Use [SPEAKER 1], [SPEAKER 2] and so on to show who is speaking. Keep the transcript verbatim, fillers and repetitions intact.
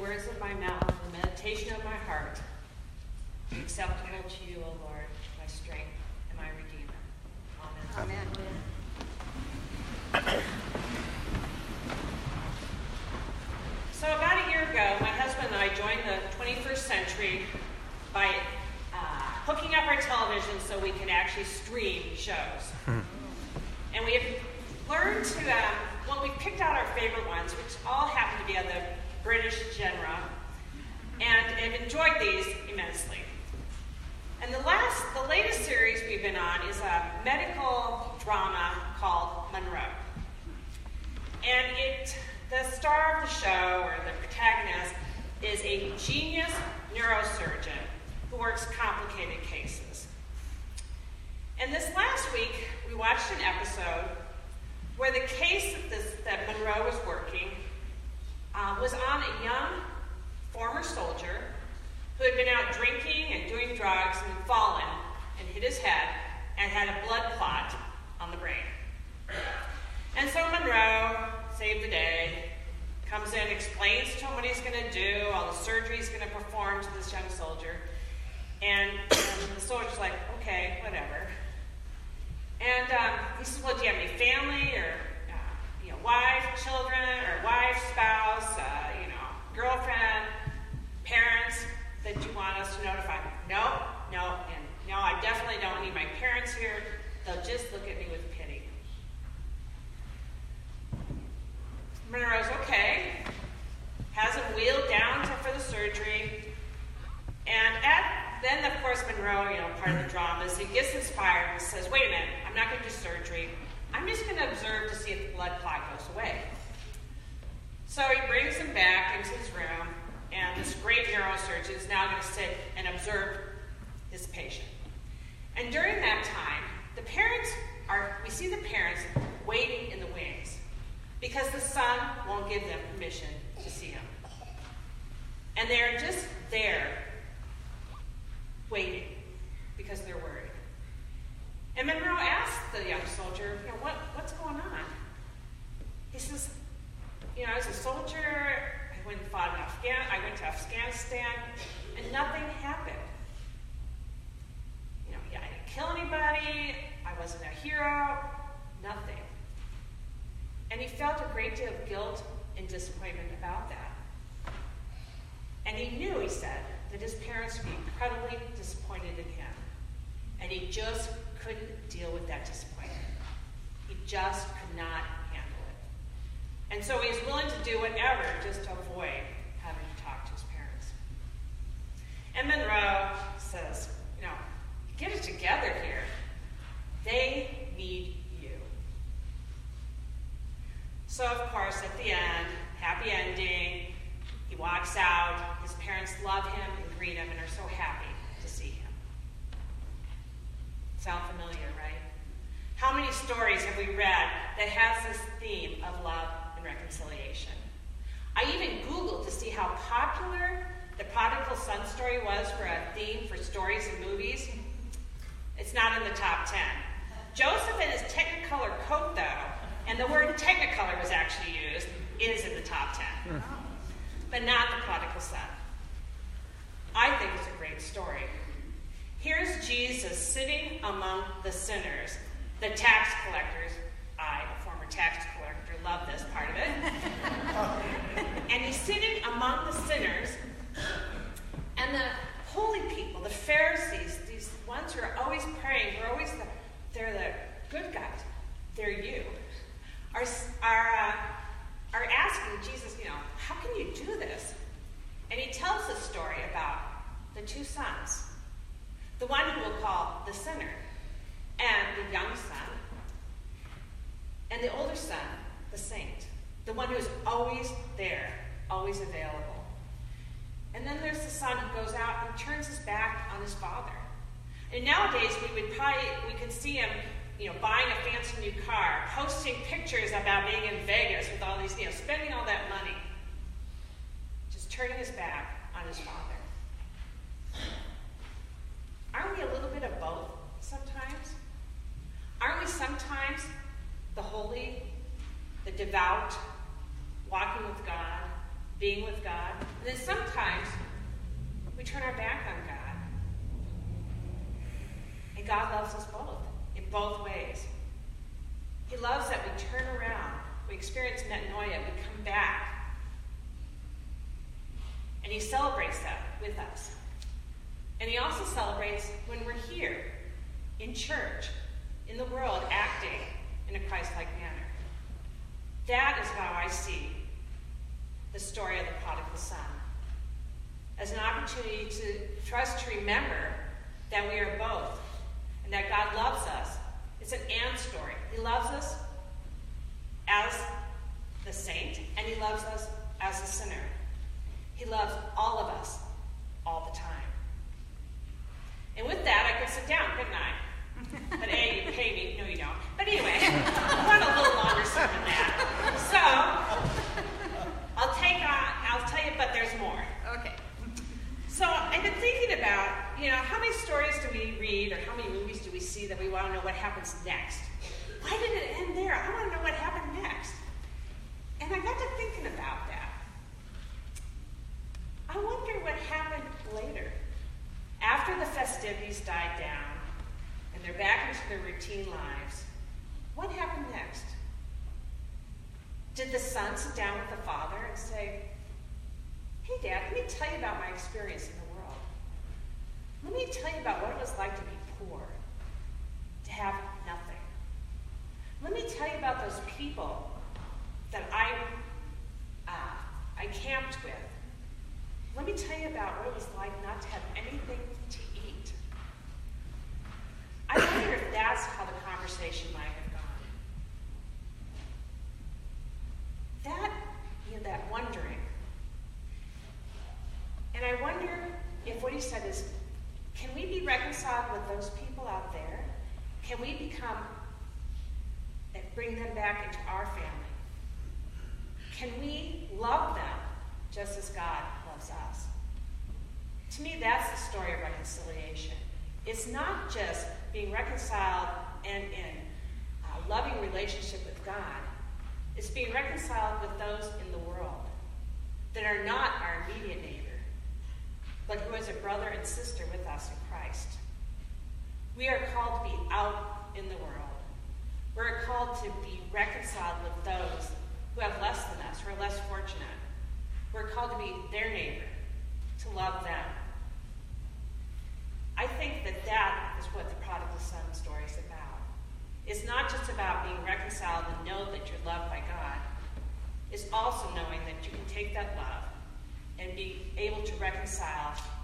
[SPEAKER 1] words of my mouth and the meditation of my heart be acceptable to you, O Lord, my strength and my Redeemer. Amen. Amen. So about a year ago, my husband and I joined the twenty-first century by uh, hooking up our television so we can actually stream shows. And we have learned to, um, well, we picked out our favorite ones, which all happen to be of the British genre, and have enjoyed these immensely. And the last, the latest series we've been on is a medical drama called Monroe. And it, the star of the show, or the protagonist, is a genius neurosurgeon who works complicated cases. And this last week, we watched an episode where the case that, this, that Monroe was working uh, was on a young former soldier who had been out drinking and doing drugs and had fallen and hit his head and had a blood clot on the brain. And so Monroe saved the day, comes in, explains to him what he's going to do, all the surgery he's going to perform to this young soldier. And, and the soldier's like, okay, whatever. And um, he says, well, do you have any family or uh, you know, wife, children, or wife, spouse, uh, you know, girlfriend, parents that you want us to notify? No, no, and no, I definitely don't need my parents here. They'll just look at me with pity. Monroe's okay, has him wheeled down to, for the surgery, and at then, of course, Monroe, you know, part of the drama is he gets inspired and says, wait a minute, I'm not going to do surgery. I'm just going to observe to see if the blood clot goes away. So he brings him back into his room, and this great neurosurgeon is now going to sit and observe his patient. And during that time, the parents are, we see the parents waiting in the wings because the son won't give them permission to see him. And they're just there waiting because they're worried. And Monroe asked the young soldier, you know, what, what's going on? He says, you know, I was a soldier, I went and fought in Afghan, I went to Afghanistan, and nothing happened. You know, yeah, I didn't kill anybody, I wasn't a hero, nothing. And he felt a great deal of guilt and disappointment about that. And he knew, he said, that his parents would be incredibly disappointed in him. And he just couldn't deal with that disappointment. He just could not handle it. And so he was willing to do whatever just to avoid having to talk to his parents. And Monroe says, you know, get it together here. They need you. So, of course, at the end, happy ending, he walks out, his parents love him and greet him and are so happy to see him. Sound familiar, right? How many stories have we read that has this theme of love and reconciliation? I even Googled to see how popular the prodigal son story was for a theme for stories and movies. It's not in the top ten. Joseph in his Technicolor coat, though, and the word Technicolor was actually used, is in the top ten. Mm. But not the prodigal son. I think it's a great story. Here's Jesus sitting among the sinners, the tax collectors. I, a former tax collector, love this part of it. And he's sitting among the sinners, and the holy people, the Pharisees, these ones who are always praying, who are always the, they're the good guys, they're you, are, are, uh, are asking Jesus, you know, how can you do this? And he tells a story about the two sons, the one who we'll call the sinner, and the young son, and the older son, the saint, the one who's always there, always available. And then there's the son who goes out and turns his back on his father. And nowadays we would probably, we could see him, you know, buying a fancy new car, posting pictures about being in Vegas with all these, you know, spending all that money, just turning his back on his father. Aren't we a little bit of both sometimes? Aren't we sometimes the holy, the devout, walking with God, being with God. And then sometimes we turn our back on God. And God loves us both, in both ways. He loves that we turn around, we experience metanoia, we come back. And he celebrates that with us. And he also celebrates when we're here, in church, in the world, acting in a Christ-like manner. That is how I see the story of the prodigal son. As an opportunity to, for us to remember that we are both, and that God loves us. It's an and story. He loves us as the saint, and he loves us as a sinner. He loves all of us all the time. And with that, I could sit down, couldn't I? But A, you pay me. No, you don't. But anyway, I want a little longer sermon than that. So, I'll take on, I'll tell you, but there's more.
[SPEAKER 2] Okay.
[SPEAKER 1] So, I've been thinking about, you know, how many stories do we read or how many movies do we see that we want to know what happens next? Why did it end there? I want to know what happened next. And I got to thinking about that. I wonder what happened later. After the festivities died down and they're back into their routine lives, what happened next? Did the son sit down with the father and say, hey, Dad, let me tell you about my experience in the world. Let me tell you about what it was like to be poor, to have nothing. Let me tell you about those people that I, uh, I camped with. Let me tell you about what it was like not to have anything to eat. I wonder if that's how the conversation might have gone. That, you know, that wondering. And I wonder if what he said is, can we be reconciled with those people out there? Can we become, and bring them back into our family? Can we love them just as God loves us? To me, that's the story of reconciliation. It's not just being reconciled and in a loving relationship with God. It's being reconciled with those in the world that are not our immediate neighbor, but who is a brother and sister with us in Christ. We are called to be out in the world. We're called to be reconciled with those who have less than us, who are less fortunate. We're called to be their neighbor, to love them. I think that that is what the prodigal son story is about. It's not just about being reconciled and know that you're loved by God. It's also knowing that you can take that love and be able to reconcile